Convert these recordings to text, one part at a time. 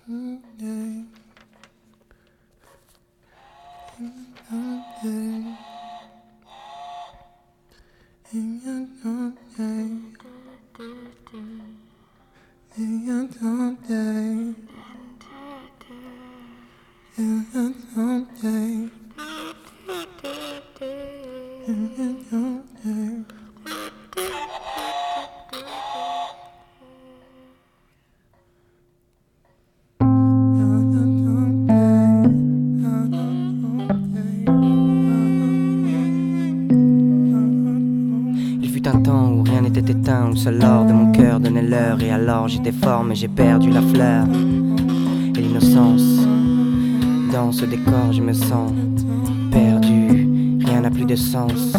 Il fut un temps où rien n'était éteint, où seul l'or de mon cœur donnait l'heure. Et alors j'étais fort mais j'ai perdu la fleur et l'innocence. Dans ce décor je me sens perdu, rien n'a plus de sens.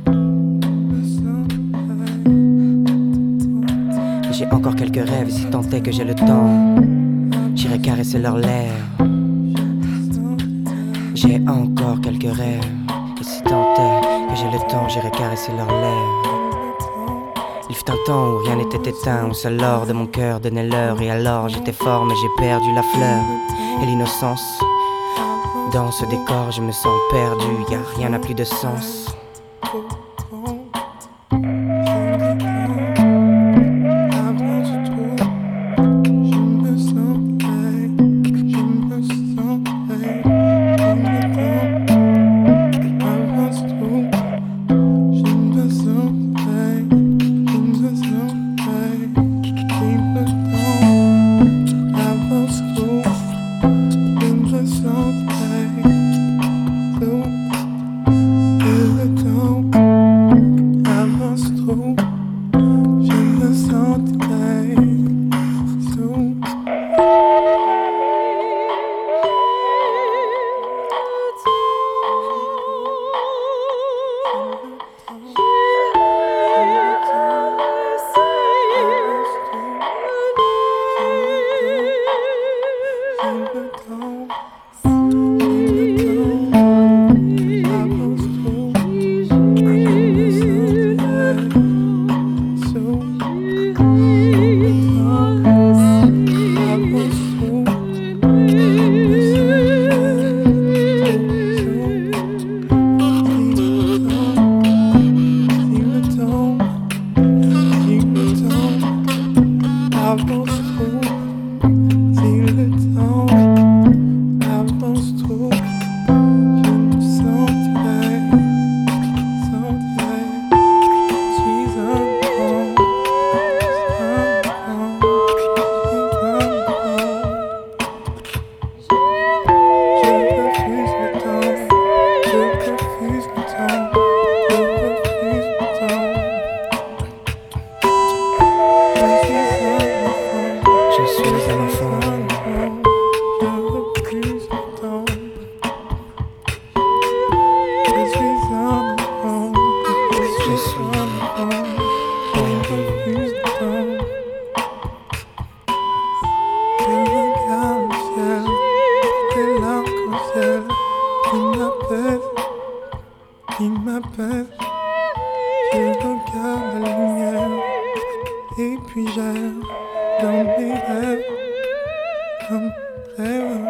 J'ai encore quelques rêves et si tant est que j'ai le temps, j'irai caresser leurs lèvres. J'ai encore quelques rêves et si tant est que j'ai le temps, j'irai caresser leurs lèvres. Il fut un temps où rien n'était éteint, où seul l'or de mon cœur donnait l'heure. Et alors j'étais fort mais j'ai perdu la fleur et l'innocence. Dans ce décor je me sens perdu, rien n'a plus de sens. Il m'appelle, je regarde la lumière et puis j'erre dans mes rêves comme rêve.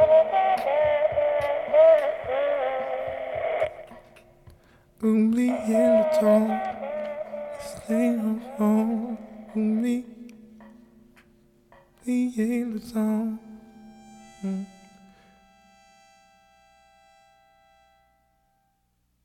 Oublier le temps, rester enfant, oublier le temps.